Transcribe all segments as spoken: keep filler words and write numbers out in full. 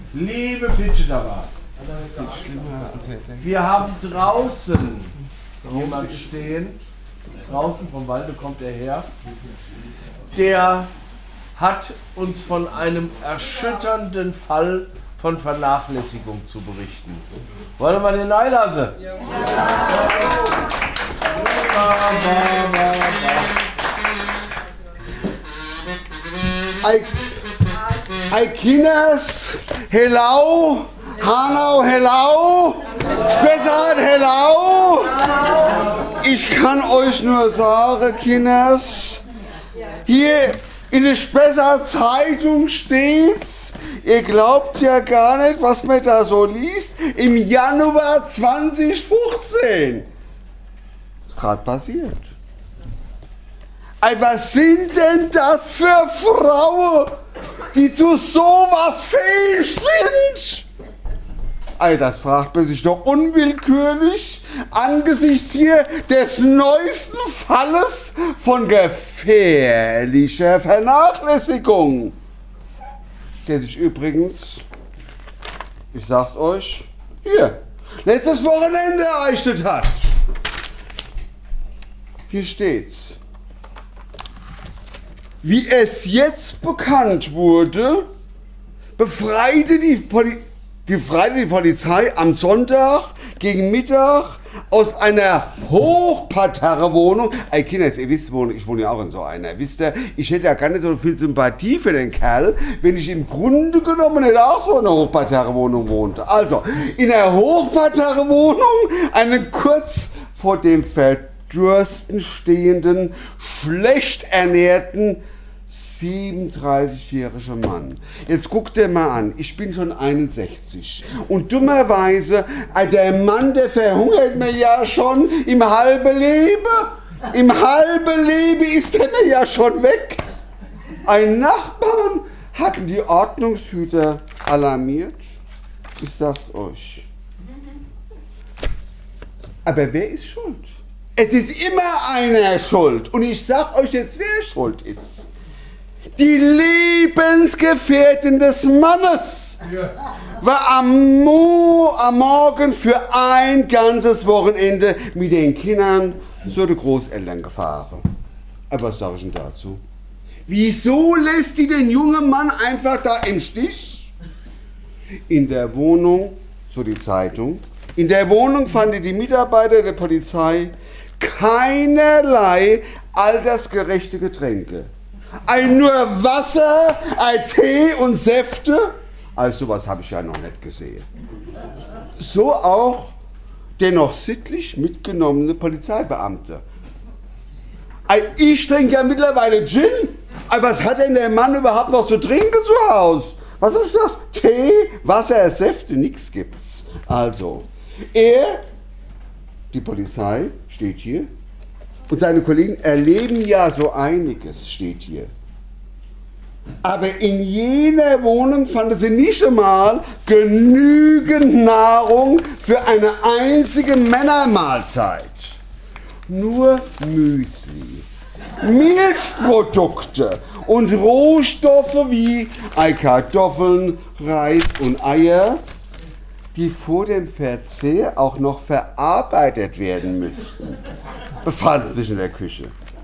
Liebe Pitschenabad, wir haben draußen jemand stehen, draußen vom Walde kommt er her, der hat uns von einem erschütternden Fall von Vernachlässigung zu berichten. Wollen wir den einlassen? Ja. Ei, ei Kinders, hello, Hanau, hello, Spessart, hello. Ich kann euch nur sagen, Kinders, hier in der Spessart Zeitung steht's, ihr glaubt ja gar nicht, was man da so liest, im Januar zwanzig fünfzehn. Was ist gerade passiert? Ey, was sind denn das für Frauen, die zu sowas fähig sind? Ey, das fragt man sich doch unwillkürlich angesichts hier des neuesten Falles von gefährlicher Vernachlässigung. Der sich übrigens, ich sag's euch, hier, letztes Wochenende ereignet hat. Hier steht's. Wie es jetzt bekannt wurde, befreite die, Poli die, befreite die Polizei am Sonntag gegen Mittag aus einer Hochparterre-Wohnung. Ey Kinder, ihr wisst, ich wohne ja auch in so einer. Wisst ihr, ich hätte ja gar nicht so viel Sympathie für den Kerl, wenn ich im Grunde genommen nicht auch so in einer Hochparterre-Wohnung wohnte. Also, in einer Hochparterre-Wohnung, eine kurz vor dem Verdursten stehenden, schlecht ernährten, siebenunddreißigjähriger Mann. Jetzt guckt dir mal an, ich bin schon einundsechzig und dummerweise, der Mann, der verhungert mir ja schon im halben Leben. Im halben Leben ist er mir ja schon weg. Ein Nachbarn hatten die Ordnungshüter alarmiert. Ich sag's euch. Aber wer ist schuld? Es ist immer einer schuld. Und ich sag euch jetzt, wer schuld ist. Die Lebensgefährtin des Mannes war am, Mo am Morgen für ein ganzes Wochenende mit den Kindern zu den Großeltern gefahren. Aber was sage ich denn dazu? Wieso lässt die den jungen Mann einfach da im Stich? In der Wohnung, so die Zeitung, in der Wohnung fanden die Mitarbeiter der Polizei keinerlei altersgerechte Getränke. Ein nur Wasser, ein Tee und Säfte. Also sowas habe ich ja noch nicht gesehen. So auch der noch sittlich mitgenommene Polizeibeamte. Ich trinke ja mittlerweile Gin. Aber was hat denn der Mann überhaupt noch zu trinken zu Hause? Was hast du gesagt? Tee, Wasser, Säfte, nichts gibt's. Also, er, die Polizei, steht hier. Und seine Kollegen erleben ja so einiges, steht hier. Aber in jener Wohnung fanden sie nicht einmal genügend Nahrung für eine einzige Männermahlzeit. Nur Müsli, Milchprodukte und Rohstoffe wie Kartoffeln, Reis und Eier, die vor dem Verzehr auch noch verarbeitet werden müssten, befanden sich in der Küche.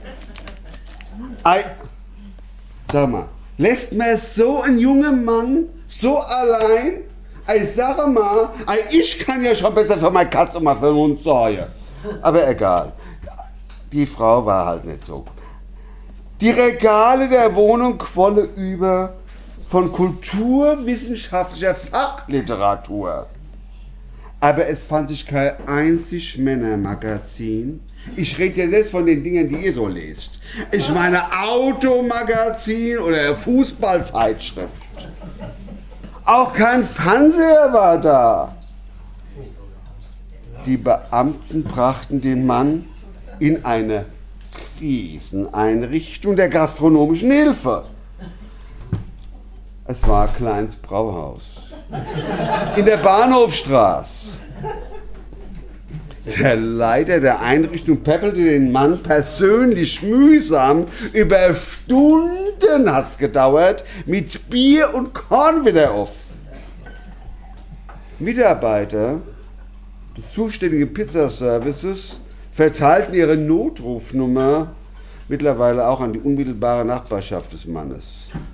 Ei, sag mal, lässt man so einen jungen Mann so allein? Ich sage mal, ich kann ja schon besser für meine Katze und mal für den Hund sorgen. Aber egal, die Frau war halt nicht so. Die Regale der Wohnung quollen über von kulturwissenschaftlicher Fachliteratur. Aber es fand sich kein einzig Männermagazin. Ich rede ja jetzt von den Dingen, die ihr so lest. Ich meine Automagazin oder Fußballzeitschrift. Auch kein Fernseher war da. Die Beamten brachten den Mann in eine Kriseneinrichtung der gastronomischen Hilfe. Es war ein kleines Brauhaus in der Bahnhofstraße. Der Leiter der Einrichtung peppelte den Mann persönlich mühsam, über Stunden hat's gedauert, mit Bier und Korn wieder auf. Mitarbeiter des zuständigen Pizzaservices verteilten ihre Notrufnummer mittlerweile auch an die unmittelbare Nachbarschaft des Mannes.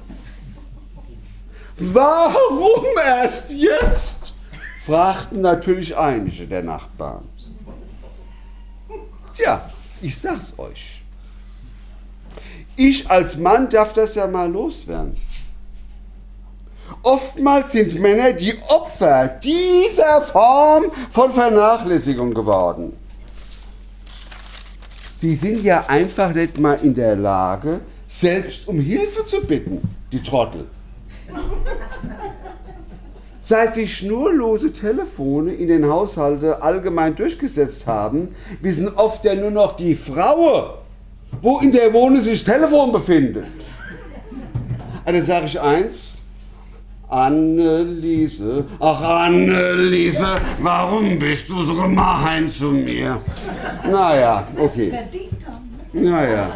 Warum erst jetzt? Fragten natürlich einige der Nachbarn. Tja, ich sag's euch. Ich als Mann darf das ja mal loswerden. Oftmals sind Männer die Opfer dieser Form von Vernachlässigung geworden. Die sind ja einfach nicht mal in der Lage, selbst um Hilfe zu bitten, die Trottel. Seit sich schnurlose Telefone in den Haushalten allgemein durchgesetzt haben, wissen oft ja nur noch die Frauen, wo in der Wohnung sich das Telefon befindet. Also sage ich eins, Anneliese, ach Anneliese, warum bist du so gemein zu mir? Naja, okay. Naja.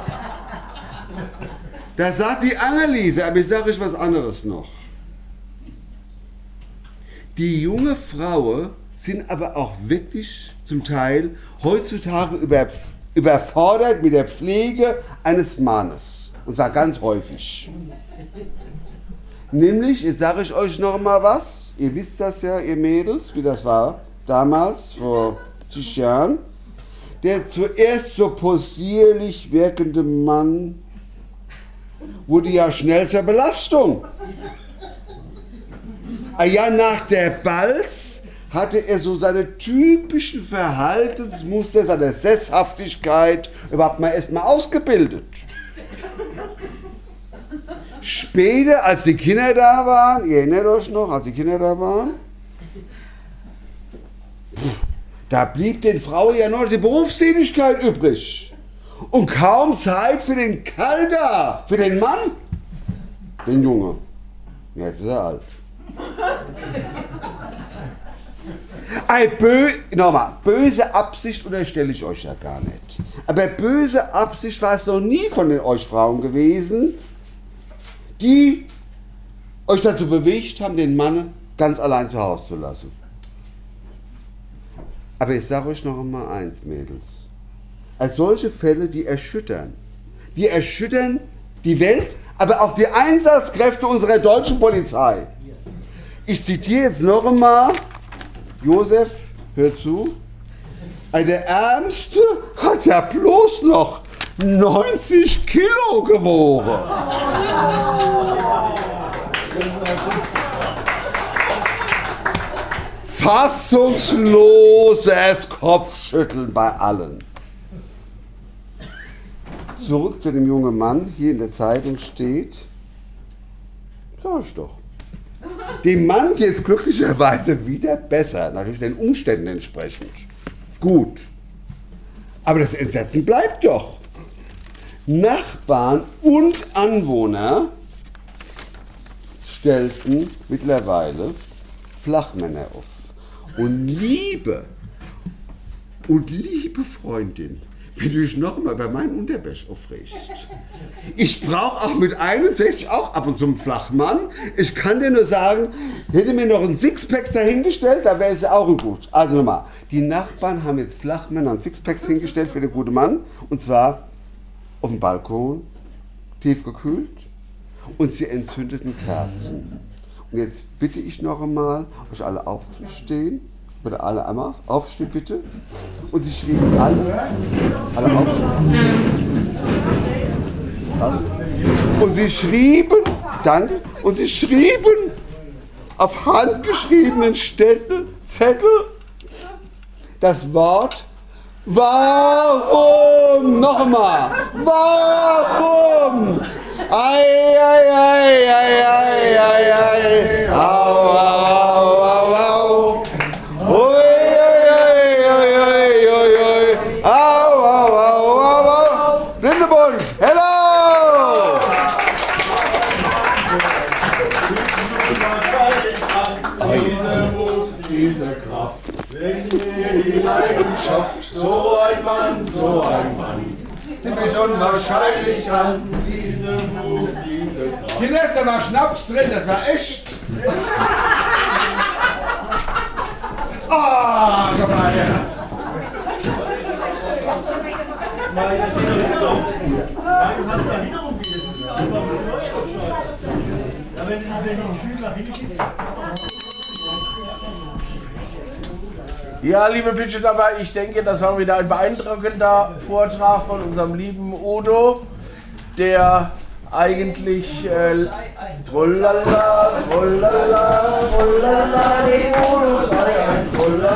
Da sagt die Anneliese, aber ich sage euch was anderes noch. Die junge Frauen sind aber auch wirklich zum Teil heutzutage über, überfordert mit der Pflege eines Mannes. Und zwar ganz häufig. Nämlich, jetzt sage ich euch noch mal was, ihr wisst das ja, ihr Mädels, wie das war damals, vor zig Jahren. Der zuerst so possierlich wirkende Mann wurde ja schnell zur Belastung. Ein Jahr nach der Balz hatte er so seine typischen Verhaltensmuster, seine Sesshaftigkeit überhaupt mal erst mal ausgebildet. Später, als die Kinder da waren, ihr erinnert euch noch, als die Kinder da waren, da blieb den Frauen ja noch die Berufstätigkeit übrig. Und kaum Zeit für den Kerl da, für den Mann, den Junge. Jetzt ist er alt. Eine bö nochmal, böse Absicht unterstelle ich euch ja gar nicht. Aber böse Absicht war es noch nie von den euch Frauen gewesen, die euch dazu bewegt haben, den Mann ganz allein zu Hause zu lassen. Aber ich sage euch noch einmal eins, Mädels. Als solche Fälle, die erschüttern. Die erschüttern die Welt, aber auch die Einsatzkräfte unserer deutschen Polizei. Ich zitiere jetzt noch einmal, Josef, hör zu. Der Ärmste hat ja bloß noch neunzig Kilo gewogen. Fassungsloses Kopfschütteln bei allen. Zurück zu dem jungen Mann, hier in der Zeitung steht, sag ich doch. Dem Mann geht es glücklicherweise wieder besser, natürlich den Umständen entsprechend. Gut. Aber das Entsetzen bleibt doch. Nachbarn und Anwohner stellten mittlerweile Flachmänner auf. Und liebe, und liebe Freundin, wenn du dich noch mal bei meinem Unterbäsch aufregst. Ich brauche auch mit einundsechzig auch ab und zu einen Flachmann. Ich kann dir nur sagen, hätte mir noch ein Sixpack dahingestellt, da wäre es auch ein gut. Also nochmal, die Nachbarn haben jetzt Flachmänner und Sixpacks hingestellt für den guten Mann. Und zwar auf dem Balkon, tief gekühlt. Und sie entzündeten Kerzen. Und jetzt bitte ich noch einmal, euch alle aufzustehen. Bitte alle einmal aufstehen, bitte. Und sie schrieben alle, alle aufstehen. Also, und sie schrieben, danke, und sie schrieben auf handgeschriebenen Zettel, Zettel das Wort Warum? Nochmal. Warum? Ei, ei, ei, ei, ei, ei, ei. Au, au, au, au. Ui, ui, ui, ui, ui, ui. Au, au, au, au, au. Lindebusch, hello! Diese Mut, diese Kraft, wenn mir die Leidenschaft, so ein Mann, so ein Mann, die mich unwahrscheinlich an. Diese Mut, diese Kraft. Kinder, da war Schnaps drin, das war echt. Ja, du kannst da hinterrum gehen. Das ist einfach eine neue Aufschreiben. Ja, wenn die Schüler hinschicken. Ja, liebe Pitcher dabei, ich denke, das war wieder ein beeindruckender Vortrag von unserem lieben Udo, der eigentlich äh, trullala, trullala, trullala, die Udo sei ein Trullala.